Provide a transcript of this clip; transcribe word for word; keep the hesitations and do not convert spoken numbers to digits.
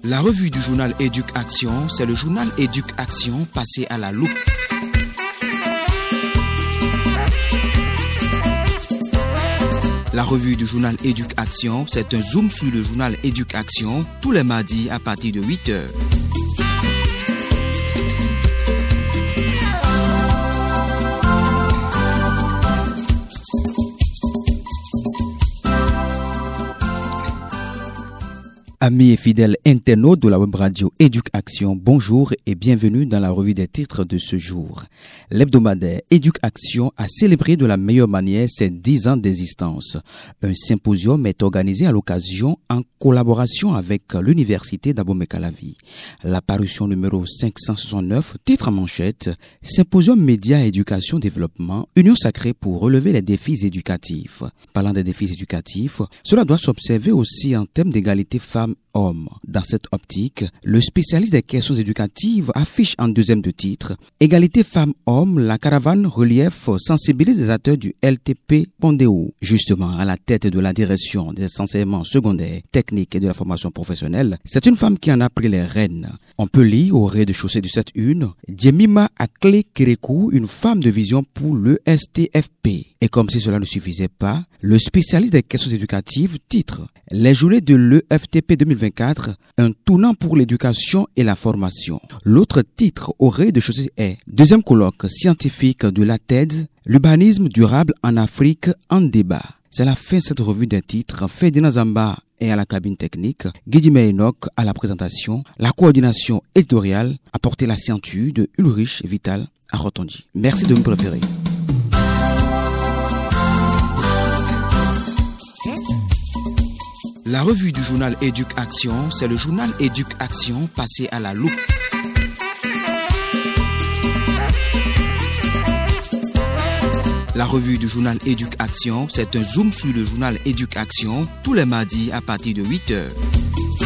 La revue du journal Éduc-Action, c'est le journal Éduc-Action passé à la loupe. La revue du journal Éduc-Action, c'est un zoom sur le journal Éduc-Action tous les mardis à partir de huit heures. Amis et fidèles internautes de la web radio Éduc-Action, bonjour et bienvenue dans la revue des titres de ce jour. L'hebdomadaire Éduc-Action a célébré de la meilleure manière ses dix ans d'existence. Un symposium est organisé à l'occasion en collaboration avec l'Université d'Abomey-Calavi. La parution numéro cinq cent soixante-neuf, titre en manchette, Symposium Média Éducation Développement, Union sacrée pour relever les défis éducatifs. Parlant des défis éducatifs, cela doit s'observer aussi en termes d'égalité femmes hommes. Dans cette optique, le spécialiste des questions éducatives affiche en deuxième de titre Égalité femmes-hommes, la caravane relief sensibilisateur du L T P Pondéo. Justement, à la tête de la direction des enseignements secondaires, techniques et de la formation professionnelle, c'est une femme qui en a pris les rênes. On peut lire au rez-de-chaussée du sept un Djemima Akle Kerekou, une femme de vision pour le S T F P. Et comme si cela ne suffisait pas, le spécialiste des questions éducatives titre Les journées de l'E F T P deux mille vingt-quatre, un tournant pour l'éducation et la formation. L'autre titre au rez-de-chaussée est Deuxième colloque scientifique de la T E D, l'urbanisme durable en Afrique en débat. C'est la fin de cette revue des titres. Ferdinand Zamba est à la cabine technique, Guidime Enoch à la présentation, la coordination éditoriale a porté la ceinture de Ulrich Vital à Rotondi. Merci de me préférer. La revue du journal Éduc-Action, c'est le journal Éduc-Action passé à la loupe. La revue du journal Éduc-Action, c'est un zoom sur le journal Éduc-Action tous les mardis à partir de huit heures.